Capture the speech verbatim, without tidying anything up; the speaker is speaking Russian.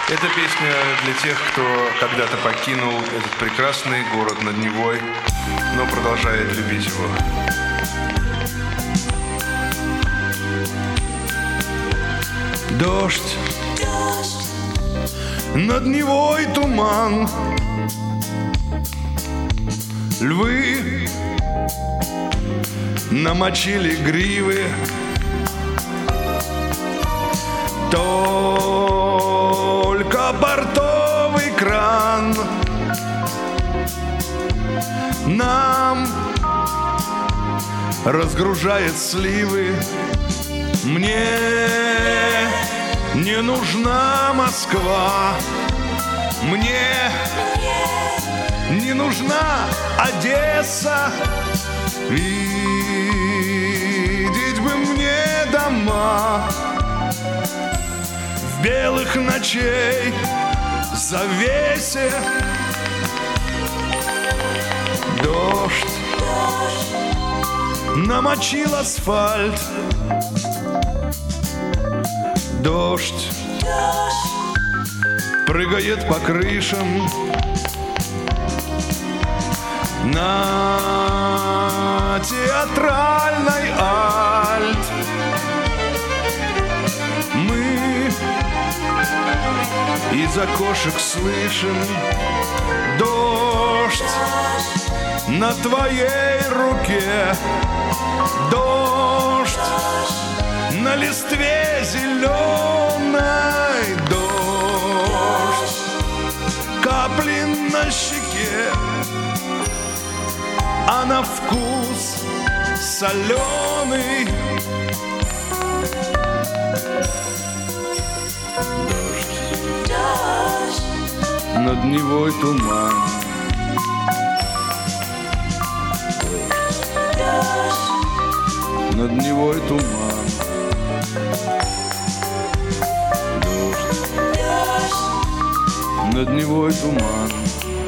Эта песня для тех, кто когда-то покинул этот прекрасный город над Невой, но продолжает любить его. Дождь, Дождь, над Невой туман, львы намочили гривы, только портовый кран нам разгружает сливы. Мне не нужна Москва, мне не нужна Одесса. Видеть бы мне дома в белых ночей завесе. Дождь намочил асфальт, дождь прыгает по крышам на театральной альт. Мы из окошек слышим дождь на твоей руке, дождь на листве зеленой, дождь капли на щеке, а на вкус соленый. дождь, Над Невой туман, дождь, над Невой туман, дождь, дождь, над Невой туман.